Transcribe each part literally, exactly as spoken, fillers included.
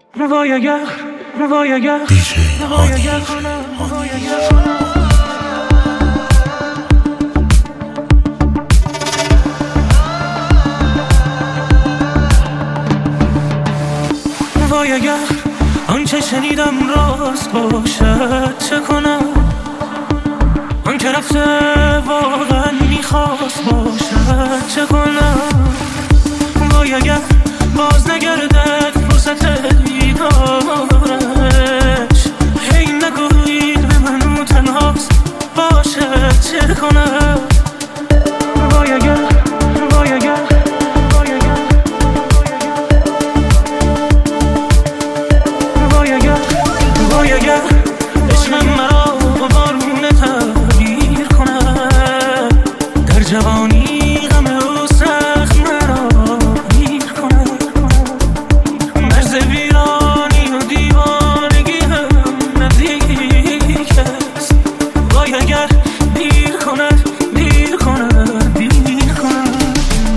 وای اگر وای اگر وای اگر وای اگر وای اگر آنچه شنیدم راست باشد چه کنم، آنچه رفته واقعا میخواست باشد چه کنم. وای اگر باز نگردد فرصت دیدارش، هی نگویید به من او تنهاست باشد چه کنم. وای اگر وای اگر وای اگر وای اگر وای اگر عشقم مرا با بارون تغییر کند، در جوانی غم او سخت مرا گیر کند. مرز ویرانی و دیوانگی هم نزدیک است. وای اگر دیر کند دیر کند دیر کند.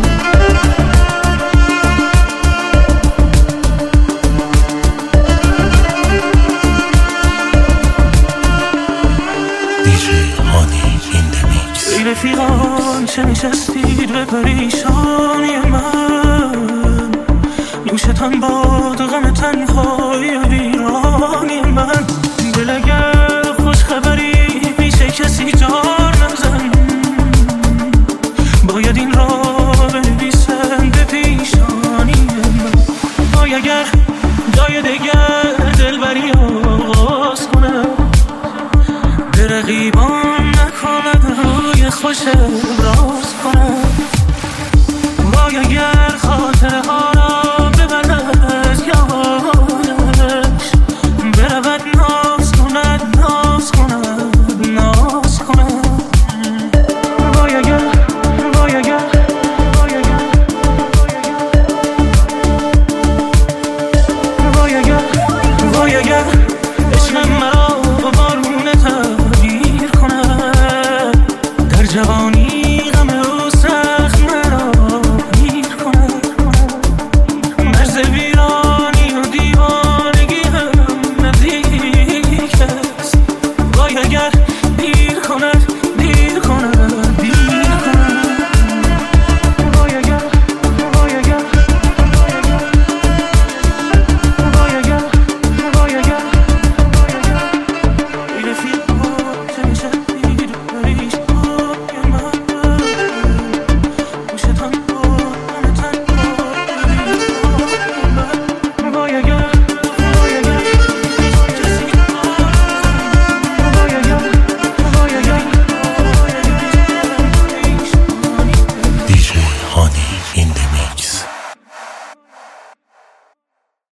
ای رفیقان چه نشستید به پریشانی من، نوشتان باد غم تنهای ویرانی من. دل اگر خوش خبری پیش کسی جار نزن، باید این را بنویسم به پیشانی من. وای اگر جای دگر دلبری آغاز کنم، به رقیبان نکند روی خوشم